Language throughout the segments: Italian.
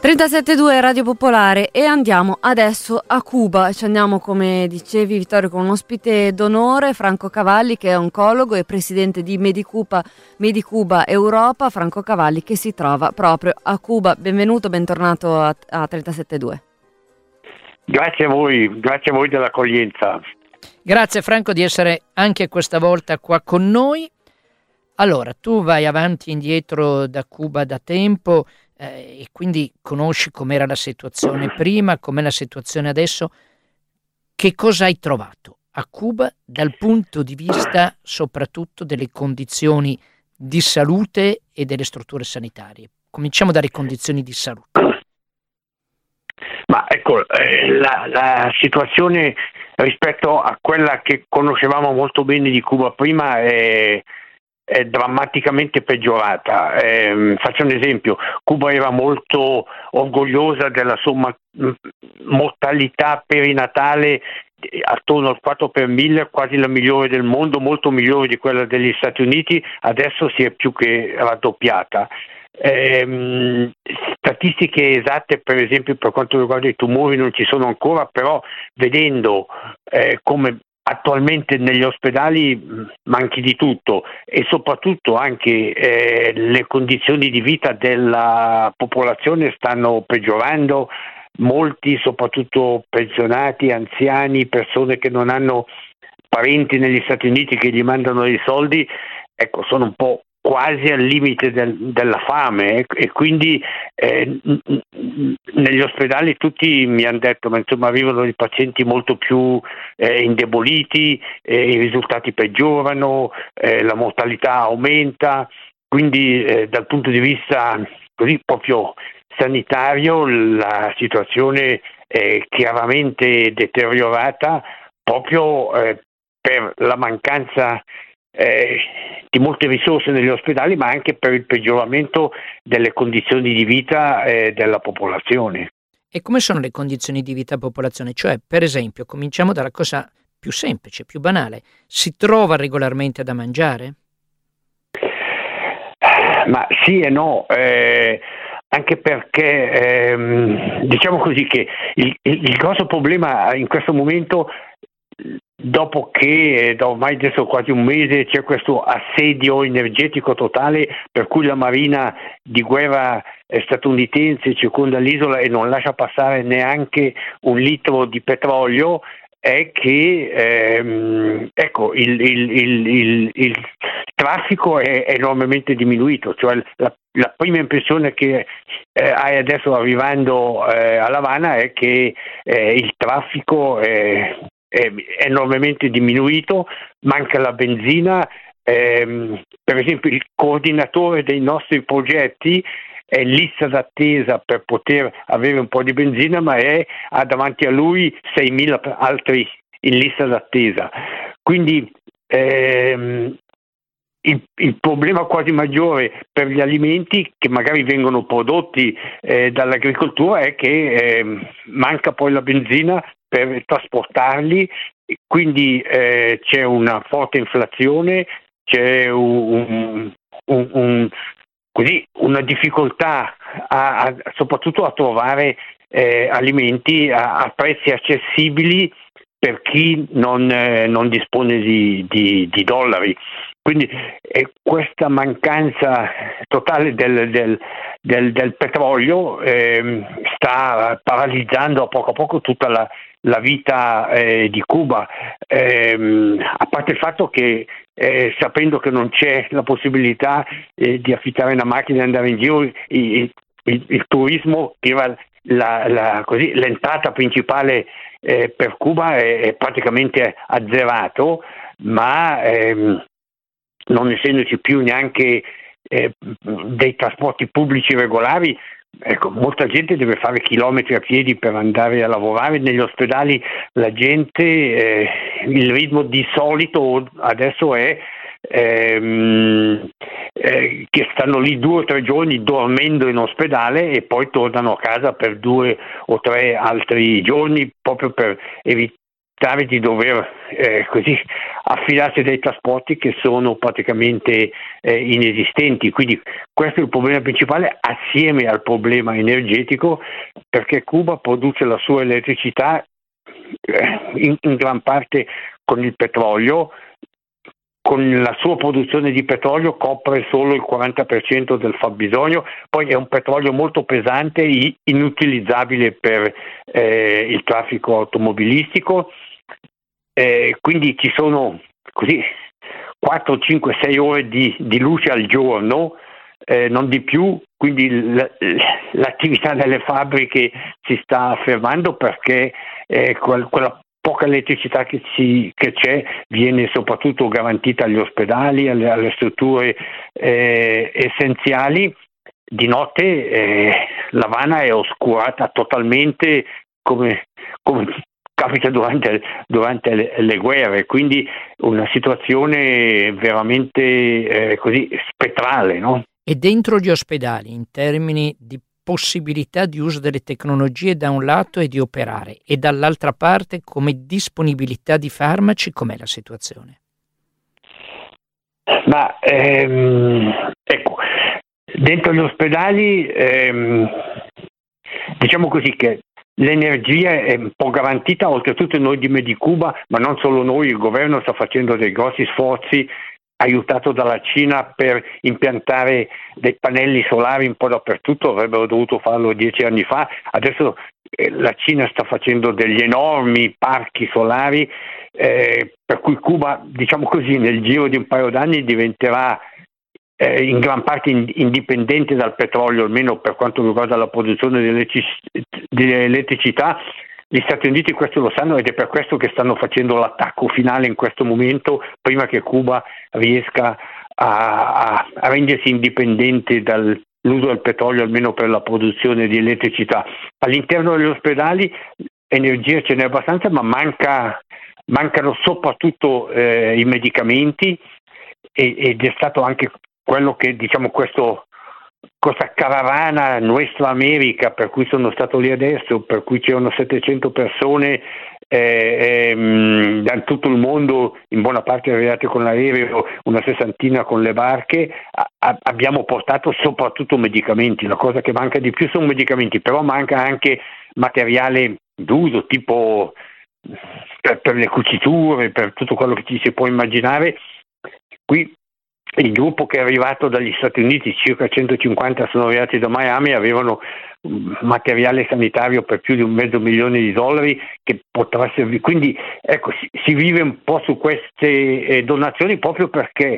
37.2 Radio Popolare e andiamo adesso a Cuba. Ci andiamo, come dicevi Vittorio, con un ospite d'onore, Franco Cavalli, che è oncologo e presidente di Medicuba Europa. Franco Cavalli, che si trova proprio a Cuba. Benvenuto, bentornato a 37.2. Grazie a voi dell'accoglienza. Grazie Franco di essere anche questa volta qua con noi. Allora, tu vai avanti e indietro da Cuba da tempo, e quindi conosci com'era la situazione prima, com'è la situazione adesso. Che cosa hai trovato a Cuba dal punto di vista soprattutto delle condizioni di salute e delle strutture sanitarie? Cominciamo dalle condizioni di salute. Ma ecco, la situazione rispetto a quella che conoscevamo molto bene di Cuba prima è drammaticamente peggiorata. Faccio un esempio: Cuba era molto orgogliosa della sua mortalità perinatale attorno al 4 per 1000, quasi la migliore del mondo, molto migliore di quella degli Stati Uniti. Adesso si è più che raddoppiata. Statistiche esatte, per esempio, per quanto riguarda i tumori non ci sono ancora, però vedendo come attualmente negli ospedali manchi di tutto e soprattutto anche le condizioni di vita della popolazione stanno peggiorando. Molti, soprattutto pensionati, anziani, persone che non hanno parenti negli Stati Uniti che gli mandano dei soldi, ecco, sono un po' quasi al limite della fame, e quindi negli ospedali tutti mi hanno detto, ma insomma arrivano i pazienti molto più indeboliti, i risultati peggiorano, la mortalità aumenta, quindi dal punto di vista così proprio sanitario la situazione è chiaramente deteriorata proprio per la mancanza di molte risorse negli ospedali, ma anche per il peggioramento delle condizioni di vita della popolazione. E come sono le condizioni di vita della popolazione? Cioè, per esempio, cominciamo dalla cosa più semplice, più banale. Si trova regolarmente da mangiare? Ma sì e no, anche perché diciamo così che il grosso problema in questo momento, dopo che da ormai adesso quasi un mese c'è questo assedio energetico totale per cui la marina di guerra statunitense circonda l'isola e non lascia passare neanche un litro di petrolio, è che ecco, il traffico è enormemente diminuito. Cioè la prima impressione che hai adesso arrivando a La Habana è che il traffico è enormemente diminuito, manca la benzina. Per esempio il coordinatore dei nostri progetti è in lista d'attesa per poter avere un po' di benzina, ma ha davanti a lui 6.000 altri in lista d'attesa. Quindi il problema quasi maggiore per gli alimenti che magari vengono prodotti dall'agricoltura è che manca poi la benzina per trasportarli, quindi c'è una forte inflazione, c'è una difficoltà soprattutto a trovare alimenti a prezzi accessibili per chi non dispone di dollari. Quindi questa mancanza totale del petrolio sta paralizzando a poco tutta la vita di Cuba, a parte il fatto che sapendo che non c'è la possibilità di affittare una macchina e andare in giro, il turismo, che era l'entrata principale per Cuba, è praticamente azzerato, ma non essendoci più neanche dei trasporti pubblici regolari, ecco, molta gente deve fare chilometri a piedi per andare a lavorare. Negli ospedali la gente, il ritmo di solito adesso è che stanno lì 2 o 3 giorni dormendo in ospedale e poi tornano a casa per 2 o 3 altri giorni, proprio per evitare di dover così affidarsi dai trasporti che sono praticamente inesistenti. Quindi questo è il problema principale, assieme al problema energetico, perché Cuba produce la sua elettricità in gran parte con il petrolio. Con la sua produzione di petrolio copre solo il 40% del fabbisogno, poi è un petrolio molto pesante, inutilizzabile per il traffico automobilistico, quindi ci sono così 4, 5, 6 ore di luce al giorno, non di più, quindi l'attività delle fabbriche si sta fermando perché quella poca elettricità che c'è viene soprattutto garantita agli ospedali, alle strutture essenziali. Di notte l'Avana è oscurata totalmente come capita durante le guerre, quindi una situazione veramente così spettrale, no? E dentro gli ospedali, in termini di possibilità di uso delle tecnologie da un lato e di operare, e dall'altra parte come disponibilità di farmaci, com'è la situazione? Ma ecco, dentro gli ospedali diciamo così che l'energia è un po' garantita, oltretutto noi di Medicuba, ma non solo noi, il governo sta facendo dei grossi sforzi aiutato dalla Cina per impiantare dei pannelli solari un po' dappertutto, avrebbero dovuto farlo 10 anni fa, adesso la Cina sta facendo degli enormi parchi solari, per cui Cuba, diciamo così, nel giro di un paio d'anni diventerà in gran parte indipendente dal petrolio, almeno per quanto riguarda la produzione di elettricità. Gli Stati Uniti questo lo sanno ed è per questo che stanno facendo l'attacco finale in questo momento, prima che Cuba riesca a rendersi indipendente dall'uso del petrolio, almeno per la produzione di elettricità. All'interno degli ospedali energia ce n'è abbastanza, ma mancano soprattutto i medicamenti ed è stato anche quello che, diciamo, questa caravana Nuestra America, per cui sono stato lì adesso, per cui c'erano 700 persone da tutto il mondo, in buona parte arrivate con l'aereo, una 60 con le barche. Abbiamo portato soprattutto medicamenti, la cosa che manca di più sono medicamenti, però manca anche materiale d'uso, tipo per le cuciture, per tutto quello che ci si può immaginare. Qui il gruppo che è arrivato dagli Stati Uniti, circa 150 sono arrivati da Miami, avevano materiale sanitario per più di $500,000 che potrà servire. Quindi ecco, si vive un po' su queste donazioni, proprio perché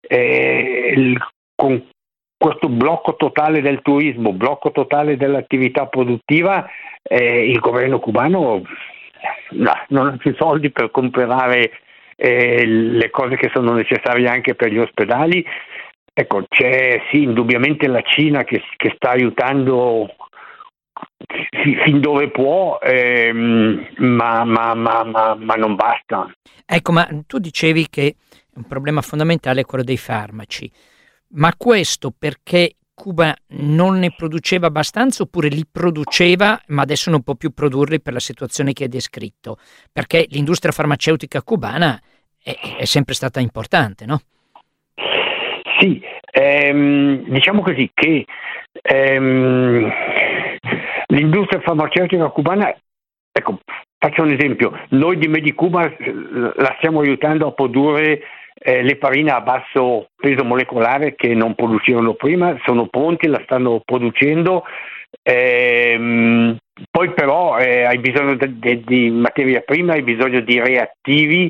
con questo blocco totale del turismo, blocco totale dell'attività produttiva, il governo cubano non ha più soldi per comprare le cose che sono necessarie anche per gli ospedali. Ecco, c'è sì indubbiamente la Cina che sta aiutando fin dove può, ma non basta. Ecco, ma tu dicevi che un problema fondamentale è quello dei farmaci, ma questo perché Cuba non ne produceva abbastanza oppure li produceva ma adesso non può più produrli per la situazione che hai descritto? Perché l'industria farmaceutica cubana è sempre stata importante, no? Sì, diciamo così che l'industria farmaceutica cubana, ecco, faccio un esempio, noi di Medicuba la stiamo aiutando a produrre l'eparina a basso peso molecolare che non producevano prima, sono pronti, la stanno producendo, poi però hai bisogno di materia prima, hai bisogno di reattivi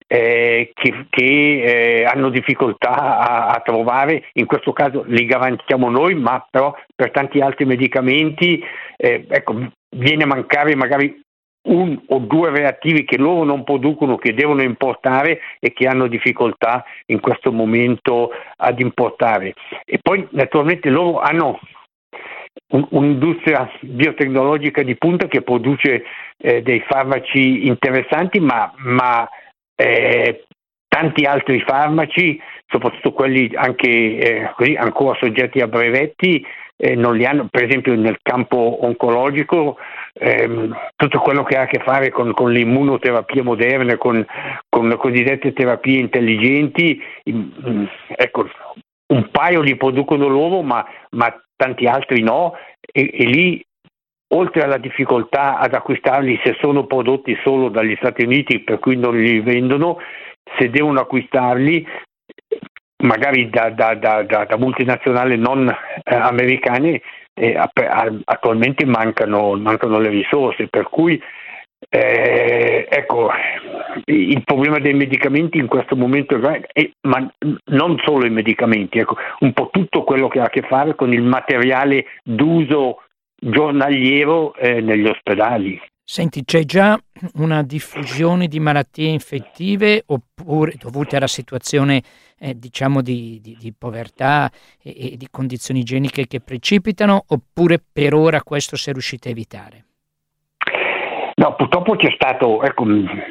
che hanno difficoltà a trovare. In questo caso li garantiamo noi, ma però per tanti altri medicamenti ecco, viene a mancare magari 1 o 2 reattivi che loro non producono, che devono importare e che hanno difficoltà in questo momento ad importare. E poi naturalmente loro hanno un'industria biotecnologica di punta che produce dei farmaci interessanti, ma tanti altri farmaci, soprattutto quelli anche così ancora soggetti a brevetti, non li hanno, per esempio nel campo oncologico, tutto quello che ha a che fare con le immunoterapie moderne, con le cosiddette terapie intelligenti, ecco, un paio li producono loro, ma tanti altri no, e lì, oltre alla difficoltà ad acquistarli se sono prodotti solo dagli Stati Uniti, per cui non li vendono, se devono acquistarli magari da multinazionali non americane, attualmente mancano le risorse, per cui ecco, il problema dei medicamenti in questo momento ma non solo i medicamenti, ecco, un po' tutto quello che ha a che fare con il materiale d'uso giornaliero negli ospedali. Senti, c'è già una diffusione di malattie infettive oppure dovute alla situazione diciamo di povertà e di condizioni igieniche che precipitano, oppure per ora questo si è riuscito a evitare? No, purtroppo c'è stato, ecco,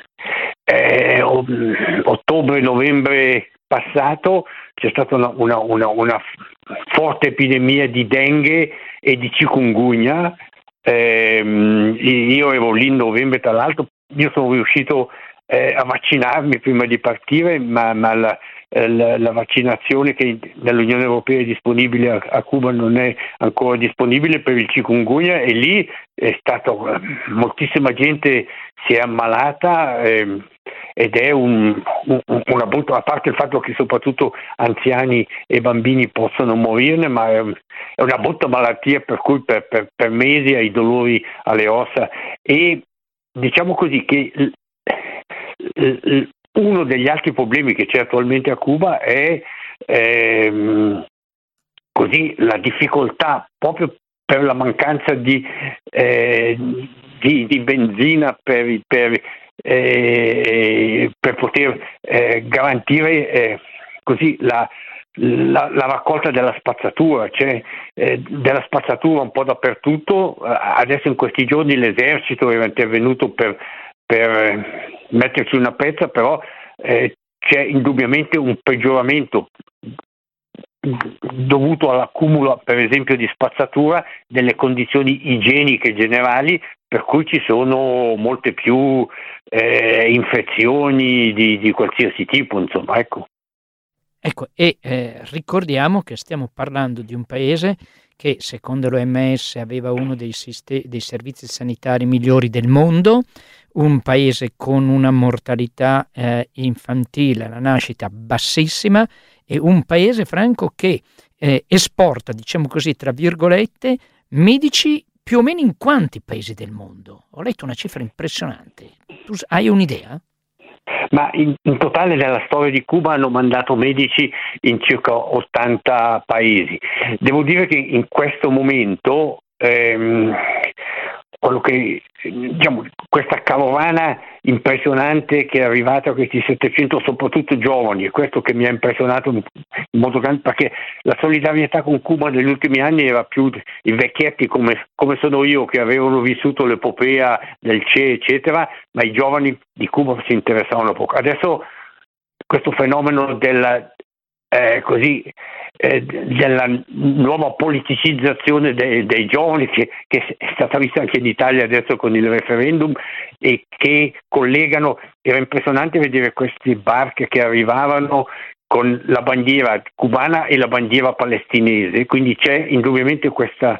ottobre-novembre passato c'è stata una forte epidemia di dengue e di chikungunya. Io ero lì in novembre, tra l'altro. Io sono riuscito a vaccinarmi prima di partire, ma la vaccinazione che nell'Unione Europea è disponibile a Cuba non è ancora disponibile per il chikungunya, e lì è stato, moltissima gente si è ammalata, ed è una brutta, a parte il fatto che soprattutto anziani e bambini possono morirne, ma è una brutta malattia per cui per mesi hai dolori alle ossa. E diciamo così che uno degli altri problemi che c'è attualmente a Cuba è così la difficoltà, proprio per la mancanza di benzina per poter garantire così la raccolta della spazzatura. C'è della spazzatura un po' dappertutto. Adesso in questi giorni l'esercito era intervenuto per metterci una pezza, però c'è indubbiamente un peggioramento dovuto all'accumulo, per esempio, di spazzatura, delle condizioni igieniche generali, per cui ci sono molte più infezioni di qualsiasi tipo, insomma, ecco. Ecco, e ricordiamo che stiamo parlando di un paese che secondo l'OMS aveva uno dei servizi sanitari migliori del mondo, un paese con una mortalità infantile alla nascita bassissima, e un paese, Franco, che esporta, diciamo così, tra virgolette, medici più o meno in quanti paesi del mondo? Ho letto una cifra impressionante. Tu hai un'idea? Ma in totale nella storia di Cuba hanno mandato medici in circa 80 paesi. Devo dire che in questo momento quello che, diciamo, questa carovana impressionante che è arrivata a questi 700, soprattutto giovani, è questo che mi ha impressionato in modo grande, perché la solidarietà con Cuba negli ultimi anni era più i vecchietti come sono io, che avevano vissuto l'epopea del Che, eccetera, ma i giovani di Cuba si interessavano poco. Adesso questo fenomeno della nuova politicizzazione dei giovani, che è stata vista anche in Italia adesso con il referendum, e che collegano, era impressionante vedere queste barche che arrivavano con la bandiera cubana e la bandiera palestinese, quindi c'è indubbiamente questo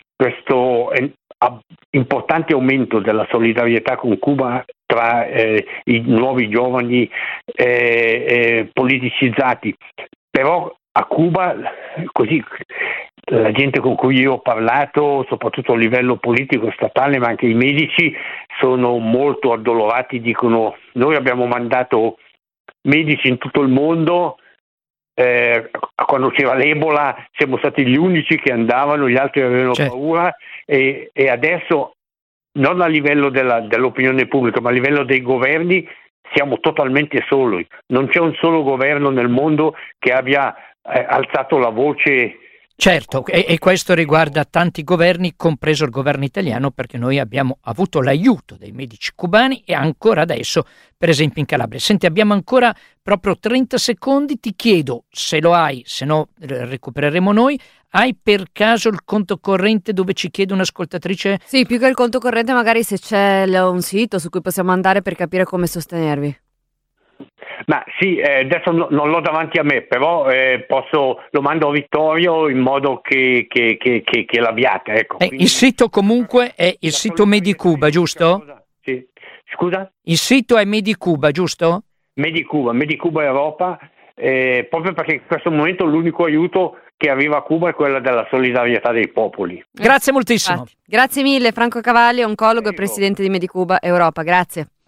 importante aumento della solidarietà con Cuba tra i nuovi giovani politicizzati. Però a Cuba, così, la gente con cui io ho parlato, soprattutto a livello politico statale, ma anche i medici, sono molto addolorati. Dicono: noi abbiamo mandato medici in tutto il mondo, quando c'era l'Ebola siamo stati gli unici che andavano, gli altri avevano paura, e adesso, non a livello dell'opinione pubblica, ma a livello dei governi, siamo totalmente soli. Non c'è un solo governo nel mondo che abbia alzato la voce Certo, e questo riguarda tanti governi, compreso il governo italiano, perché noi abbiamo avuto l'aiuto dei medici cubani e ancora adesso, per esempio in Calabria. Senti, abbiamo ancora proprio 30 secondi, ti chiedo se lo hai, se no recupereremo noi. Hai per caso il conto corrente dove ci chiede un'ascoltatrice? Sì, più che il conto corrente magari se c'è un sito su cui possiamo andare per capire come sostenervi. Ma sì, adesso non l'ho davanti a me, però lo mando a Vittorio in modo che l'abbiate. Ecco. Il sito comunque è il sito Medicuba, giusto? Sì. Scusa? Il sito è Medicuba, giusto? Medicuba Europa, proprio perché in questo momento l'unico aiuto che arriva a Cuba è quella della solidarietà dei popoli. Grazie moltissimo. Grazie mille Franco Cavalli, oncologo e presidente di Medicuba Europa, grazie.